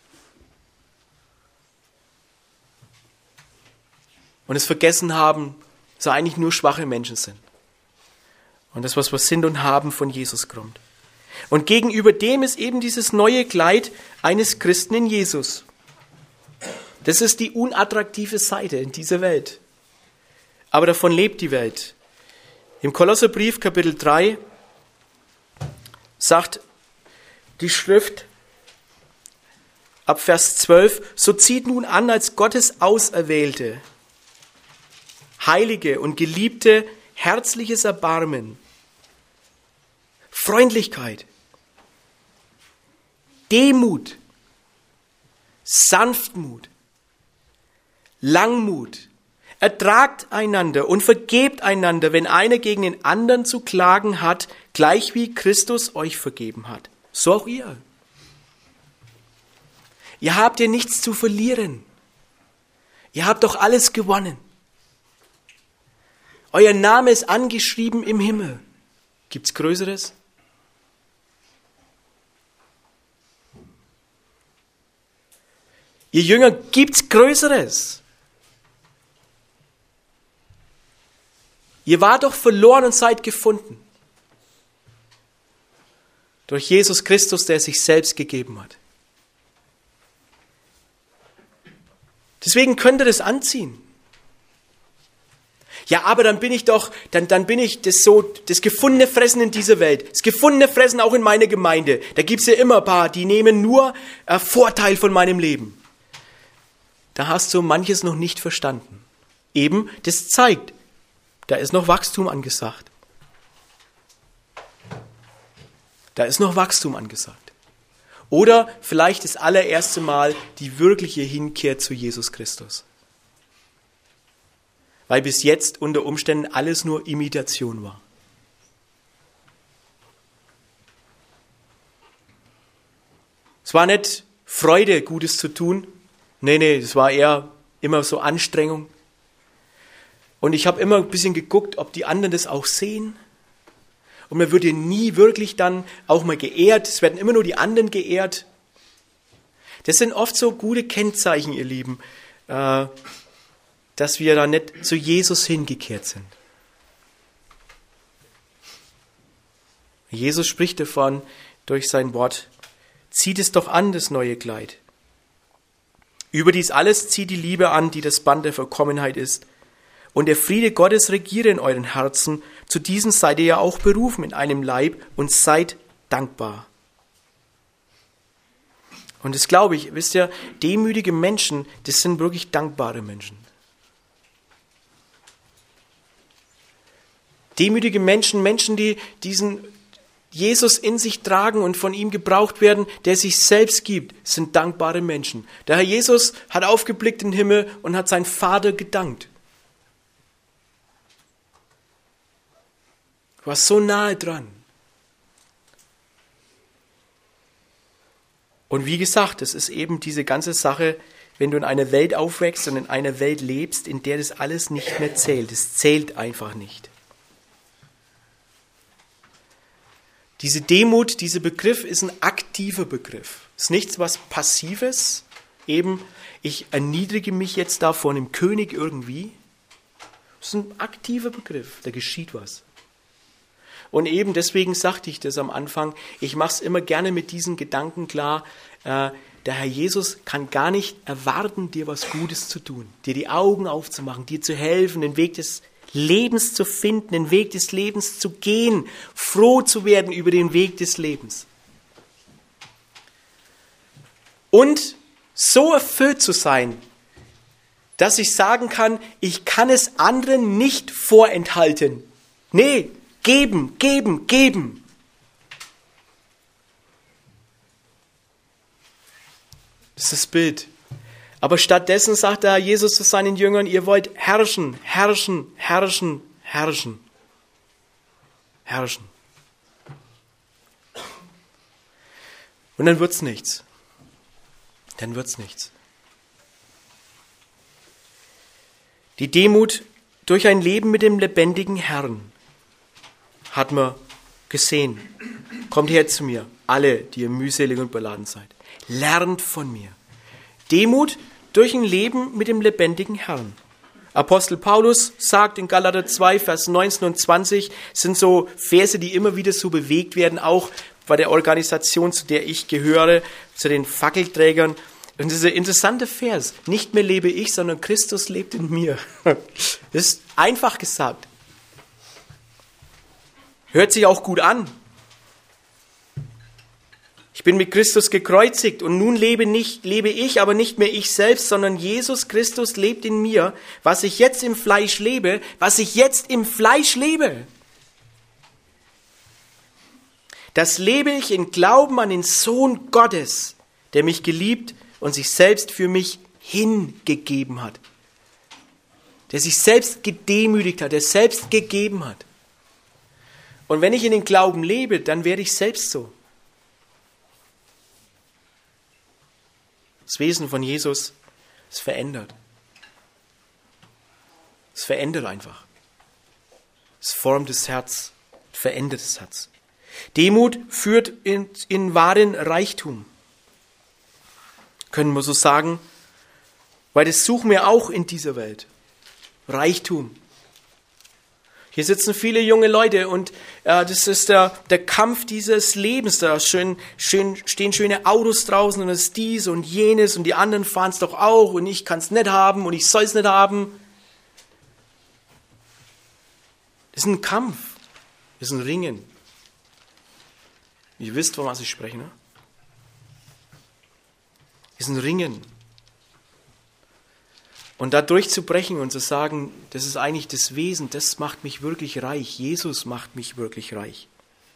Und es vergessen haben, dass sie eigentlich nur schwache Menschen sind. Und das, was wir sind und haben, von Jesus kommt. Und gegenüber dem ist eben dieses neue Kleid eines Christen in Jesus. Das ist die unattraktive Seite in dieser Welt. Aber davon lebt die Welt. Im Kolosserbrief Kapitel drei sagt die Schrift ab Vers zwölf, so zieht nun an als Gottes Auserwählte, Heilige und Geliebte, herzliches Erbarmen, Freundlichkeit, Demut, Sanftmut, Langmut. Ertragt einander und vergebt einander, wenn einer gegen den anderen zu klagen hat, gleich wie Christus euch vergeben hat. So auch ihr. Ihr habt ja nichts zu verlieren. Ihr habt doch alles gewonnen. Euer Name ist angeschrieben im Himmel. Gibt's Größeres? Ihr Jünger, gibt's Größeres? Ihr wart doch verloren und seid gefunden. Durch Jesus Christus, der sich selbst gegeben hat. Deswegen könnt ihr das anziehen. Ja, aber dann bin ich doch, dann, dann bin ich das so, das gefundene Fressen in dieser Welt. Das gefundene Fressen auch in meiner Gemeinde. Da gibt's ja immer ein paar, die nehmen nur äh, Vorteil von meinem Leben. Da hast du manches noch nicht verstanden. Eben, das zeigt, da ist noch Wachstum angesagt. Da ist noch Wachstum angesagt. Oder vielleicht das allererste Mal die wirkliche Hinkehr zu Jesus Christus. Weil bis jetzt unter Umständen alles nur Imitation war. Es war nicht Freude, Gutes zu tun. Nee, nee, es war eher immer so Anstrengung. Und ich habe immer ein bisschen geguckt, ob die anderen das auch sehen. Und man würde nie wirklich dann auch mal geehrt. Es werden immer nur die anderen geehrt. Das sind oft so gute Kennzeichen, ihr Lieben, äh, dass wir da nicht zu Jesus hingekehrt sind. Jesus spricht davon durch sein Wort, zieht es doch an, das neue Kleid. Über dies alles zieht die Liebe an, die das Band der Vollkommenheit ist. und der Friede Gottes regiere in euren Herzen. Zu diesem seid ihr ja auch berufen in einem Leib und seid dankbar. Und das glaube ich, wisst ihr, demütige Menschen, das sind wirklich dankbare Menschen. Demütige Menschen, Menschen, die diesen Jesus in sich tragen und von ihm gebraucht werden, der sich selbst gibt, sind dankbare Menschen. Der Herr Jesus hat aufgeblickt in den Himmel und hat seinen Vater gedankt. Du warst so nahe dran. Und wie gesagt, es ist eben diese ganze Sache, wenn du in einer Welt aufwächst und in einer Welt lebst, in der das alles nicht mehr zählt. Es zählt einfach nicht. Diese Demut, dieser Begriff ist ein aktiver Begriff. Es ist nichts was Passives. Eben, ich erniedrige mich jetzt da vor einem König irgendwie. Es ist ein aktiver Begriff, da geschieht was. Und eben deswegen sagte ich das am Anfang, ich mache es immer gerne mit diesen Gedanken klar, äh, der Herr Jesus kann gar nicht erwarten, dir was Gutes zu tun, dir die Augen aufzumachen, dir zu helfen, den Weg des Lebens zu finden, den Weg des Lebens zu gehen, froh zu werden über den Weg des Lebens. Und so erfüllt zu sein, dass ich sagen kann, ich kann es anderen nicht vorenthalten. Nee, geben, geben, geben. Das ist das Bild. Aber stattdessen sagt der Herr Jesus zu seinen Jüngern, ihr wollt herrschen, herrschen, herrschen, herrschen. Herrschen. Und dann wird's nichts. Dann wird's nichts. Die Demut durch ein Leben mit dem lebendigen Herrn hat man gesehen. Kommt her zu mir, alle, die ihr mühselig und beladen seid. Lernt von mir. Demut durch ein Leben mit dem lebendigen Herrn. Apostel Paulus sagt in Galater zwei, Vers neunzehn und zwanzig, sind so Verse, die immer wieder so bewegt werden, auch bei der Organisation, zu der ich gehöre, zu den Fackelträgern. Und dieser interessante Vers, nicht mehr lebe ich, sondern Christus lebt in mir. Das ist einfach gesagt. Hört sich auch gut an. Ich bin mit Christus gekreuzigt und nun lebe nicht, lebe ich, aber nicht mehr ich selbst, sondern Jesus Christus lebt in mir. Was ich jetzt im Fleisch lebe, was ich jetzt im Fleisch lebe, das lebe ich in Glauben an den Sohn Gottes, der mich geliebt und sich selbst für mich hingegeben hat. Der sich selbst gedemütigt hat, der selbst gegeben hat. Und wenn ich in den Glauben lebe, dann werde ich selbst so. Das Wesen von Jesus ist verändert. Es verändert einfach. Es formt das Herz, verändert das Herz. Demut führt in, in wahren Reichtum. Können wir so sagen, weil das suchen wir auch in dieser Welt. Reichtum. Hier sitzen viele junge Leute und äh, das ist der, der Kampf dieses Lebens. Da schön, schön, stehen schöne Autos draußen und das ist dies und jenes und die anderen fahren es doch auch und ich kann es nicht haben und ich soll es nicht haben. Das ist ein Kampf. Das ist ein Ringen. Ihr wisst, von was ich spreche, ne? Das ist ein Ringen. Und da durchzubrechen und zu sagen, das ist eigentlich das Wesen, das macht mich wirklich reich. Jesus macht mich wirklich reich.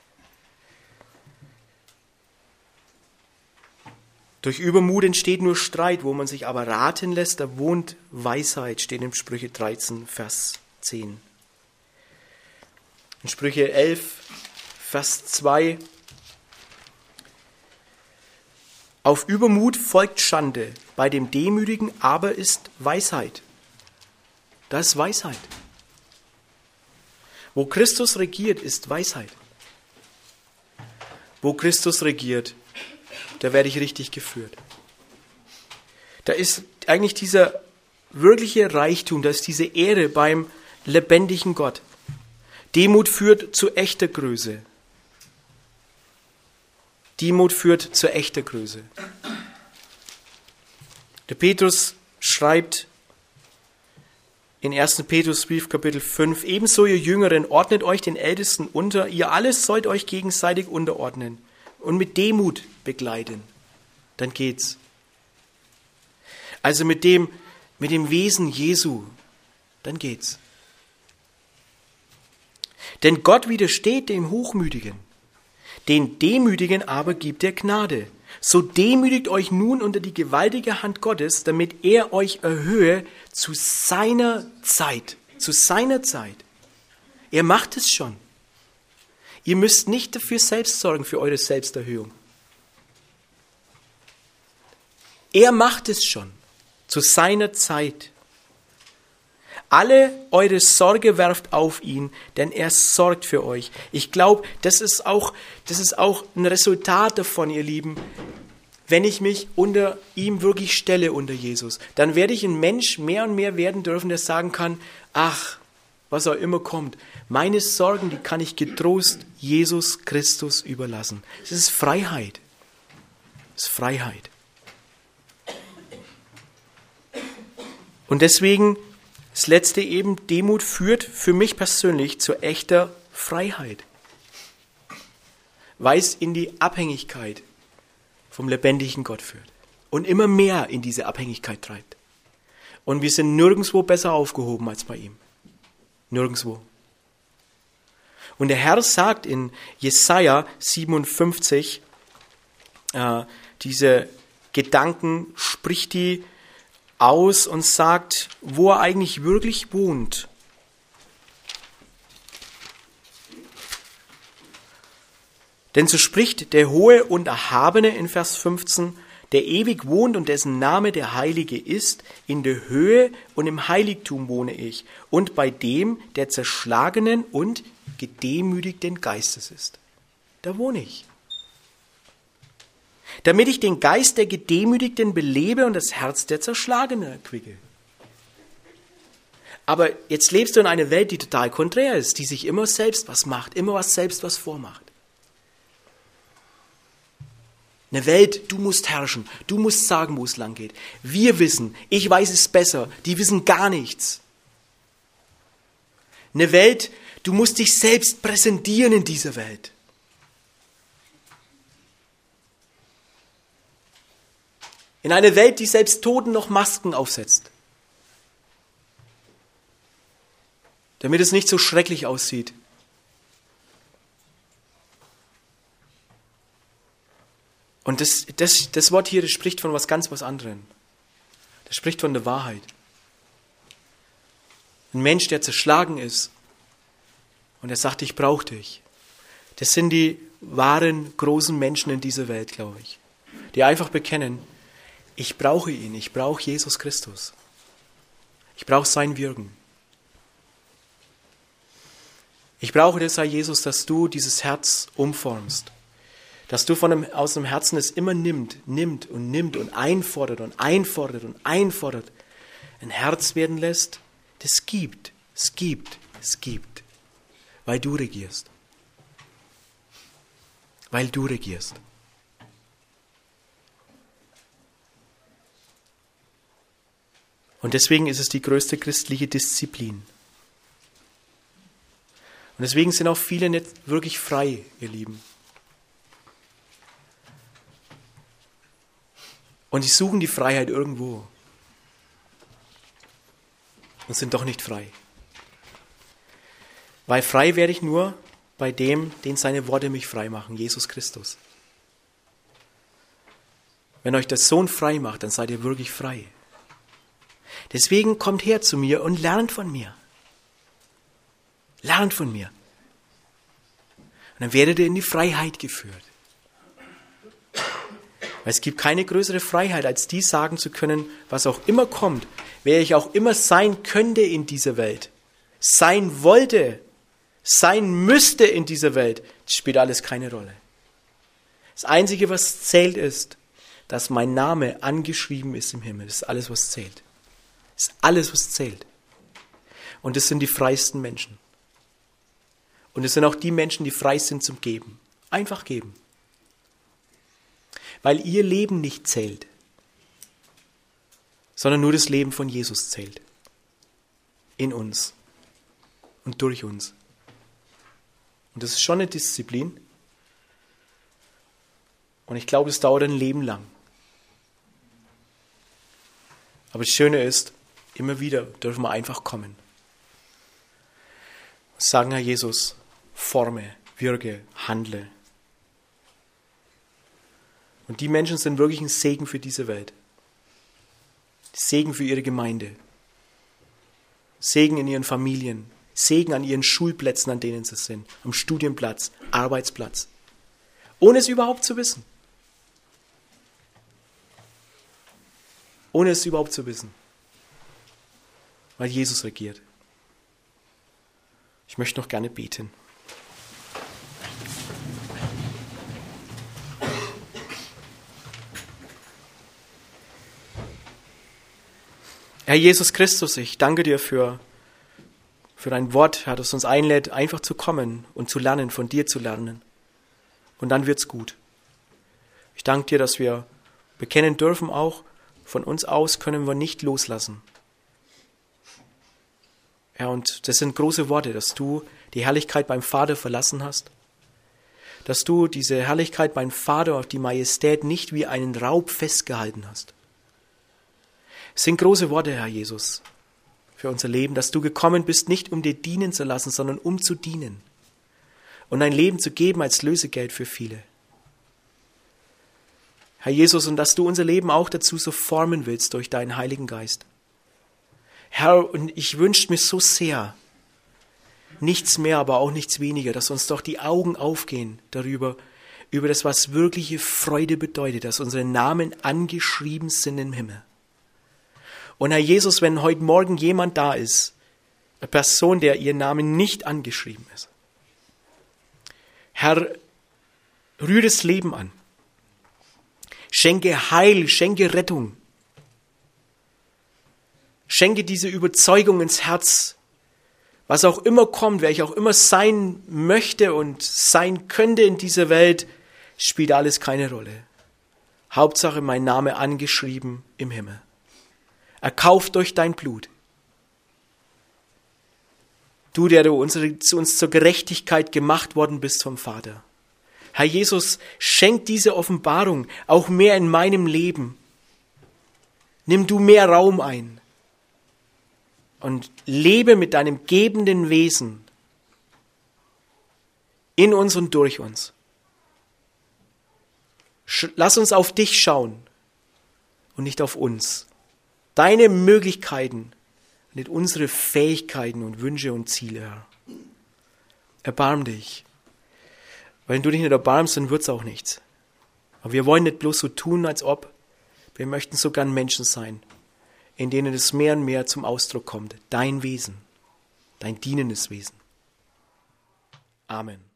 Durch Übermut entsteht nur Streit, wo man sich aber raten lässt, da wohnt Weisheit, steht in Sprüche dreizehn, Vers zehn. In Sprüche elf, Vers zwei. Auf Übermut folgt Schande, bei dem Demütigen aber ist Weisheit. Das ist Weisheit. Wo Christus regiert, ist Weisheit. Wo Christus regiert, da werde ich richtig geführt. Da ist eigentlich dieser wirkliche Reichtum, da ist diese Ehre beim lebendigen Gott. Demut führt zu echter Größe. Demut führt zu echter Größe. Der Petrus schreibt in ersten Petrusbrief Kapitel fünf, ebenso ihr Jüngeren, ordnet euch den Ältesten unter, ihr alles sollt euch gegenseitig unterordnen und mit Demut begleiten. Dann geht's. Also mit dem, mit dem Wesen Jesu, dann geht's. Denn Gott widersteht dem Hochmütigen, den Demütigen aber gibt er Gnade. So demütigt euch nun unter die gewaltige Hand Gottes, damit er euch erhöhe zu seiner Zeit. Zu seiner Zeit. Er macht es schon. Ihr müsst nicht dafür selbst sorgen, für eure Selbsterhöhung. Er macht es schon. Zu seiner Zeit. Alle eure Sorge werft auf ihn, denn er sorgt für euch. Ich glaube, das ist auch, das ist auch ein Resultat davon, ihr Lieben. Wenn ich mich unter ihm wirklich stelle, unter Jesus, dann werde ich ein Mensch mehr und mehr werden dürfen, der sagen kann, ach, was auch immer kommt, meine Sorgen, die kann ich getrost Jesus Christus überlassen. Das ist Freiheit. Das ist Freiheit. Und deswegen das letzte eben, Demut führt für mich persönlich zu echter Freiheit. Weil es in die Abhängigkeit vom lebendigen Gott führt. Und immer mehr in diese Abhängigkeit treibt. Und wir sind nirgendwo besser aufgehoben als bei ihm. Nirgendwo. Und der Herr sagt in Jesaja siebenundfünfzig, äh, diese Gedanken, spricht die aus und sagt, wo er eigentlich wirklich wohnt. Denn so spricht der Hohe und Erhabene in Vers fünfzehn, der ewig wohnt und dessen Name der Heilige ist, in der Höhe und im Heiligtum wohne ich und bei dem, der zerschlagenen und gedemütigten Geistes ist. Da wohne ich. Damit ich den Geist der Gedemütigten belebe und das Herz der Zerschlagenen erquicke. Aber jetzt lebst du in einer Welt, die total konträr ist, die sich immer selbst was macht, immer was selbst was vormacht. Eine Welt, du musst herrschen, du musst sagen, wo es lang geht. Wir wissen, ich weiß es besser, die wissen gar nichts. Eine Welt, du musst dich selbst präsentieren in dieser Welt. In einer Welt, die selbst Toten noch Masken aufsetzt. Damit es nicht so schrecklich aussieht. Und das, das, das Wort hier, das spricht von was ganz was anderem. Das spricht von der Wahrheit. Ein Mensch, der zerschlagen ist und der sagt, ich brauche dich. Das sind die wahren, großen Menschen in dieser Welt, glaube ich. Die einfach bekennen, ich brauche ihn, ich brauche Jesus Christus. Ich brauche sein Wirken. Ich brauche deshalb, Jesus, dass du dieses Herz umformst. Dass du von dem, aus dem Herzen es immer nimmt, nimmt und nimmt und einfordert und einfordert und einfordert. Ein Herz werden lässt, das gibt, es gibt, es gibt. Weil du regierst. Weil du regierst. Und deswegen ist es die größte christliche Disziplin. Und deswegen sind auch viele nicht wirklich frei, ihr Lieben. Und sie suchen die Freiheit irgendwo. Und sind doch nicht frei. Weil frei werde ich nur bei dem, den seine Worte mich frei machen, Jesus Christus. Wenn euch der Sohn frei macht, dann seid ihr wirklich frei. Deswegen kommt her zu mir und lernt von mir. Lernt von mir. Und dann werdet ihr in die Freiheit geführt. Weil es gibt keine größere Freiheit, als die sagen zu können, was auch immer kommt, wer ich auch immer sein könnte in dieser Welt, sein wollte, sein müsste in dieser Welt, das spielt alles keine Rolle. Das Einzige, was zählt, ist, dass mein Name angeschrieben ist im Himmel. Das ist alles, was zählt. Das ist alles, was zählt. Und das sind die freiesten Menschen. Und es sind auch die Menschen, die frei sind zum Geben. Einfach geben. Weil ihr Leben nicht zählt, sondern nur das Leben von Jesus zählt. in uns und durch uns. Und das ist schon eine Disziplin. Und ich glaube, es dauert ein Leben lang. Aber das Schöne ist, immer wieder dürfen wir einfach kommen. Sagen, Herr Jesus, forme, wirke, handle. Und die Menschen sind wirklich ein Segen für diese Welt. Segen für ihre Gemeinde. Segen in ihren Familien. Segen an ihren Schulplätzen, an denen sie sind. Am Studienplatz, Arbeitsplatz. Ohne es überhaupt zu wissen. Ohne es überhaupt zu wissen. Weil Jesus regiert. Ich möchte noch gerne beten. Herr Jesus Christus, ich danke dir für, für dein Wort, Herr, das uns einlädt, einfach zu kommen und zu lernen, von dir zu lernen. Und dann wird's gut. Ich danke dir, dass wir bekennen dürfen auch, von uns aus können wir nicht loslassen. Ja, und das sind große Worte, dass du die Herrlichkeit beim Vater verlassen hast, dass du diese Herrlichkeit beim Vater auf die Majestät nicht wie einen Raub festgehalten hast. Es sind große Worte, Herr Jesus, für unser Leben, dass du gekommen bist, nicht um dir dienen zu lassen, sondern um zu dienen und dein Leben zu geben als Lösegeld für viele. Herr Jesus, und dass du unser Leben auch dazu so formen willst durch deinen Heiligen Geist. Herr, und ich wünsche mir so sehr, nichts mehr, aber auch nichts weniger, dass uns doch die Augen aufgehen darüber, über das, was wirkliche Freude bedeutet, dass unsere Namen angeschrieben sind im Himmel. Und Herr Jesus, wenn heute Morgen jemand da ist, eine Person, der ihr Name nicht angeschrieben ist, Herr, rühre das Leben an. Schenke Heil, schenke Rettung. Schenke diese Überzeugung ins Herz, was auch immer kommt, wer ich auch immer sein möchte und sein könnte in dieser Welt, spielt alles keine Rolle. Hauptsache mein Name angeschrieben im Himmel. Erkauft durch dein Blut. Du, der du unsere, zu uns zur Gerechtigkeit gemacht worden bist vom Vater. Herr Jesus, schenk diese Offenbarung auch mehr in meinem Leben. Nimm du mehr Raum ein und lebe mit deinem gebenden Wesen in uns und durch uns. Lass uns auf dich schauen und nicht auf uns. Deine Möglichkeiten, nicht unsere Fähigkeiten und Wünsche und Ziele, Herr. Erbarm dich. Weil wenn du dich nicht erbarmst, dann wird es auch nichts. Aber wir wollen nicht bloß so tun, als ob. Wir möchten sogar Menschen sein, in denen es mehr und mehr zum Ausdruck kommt. Dein Wesen, dein dienendes Wesen. Amen.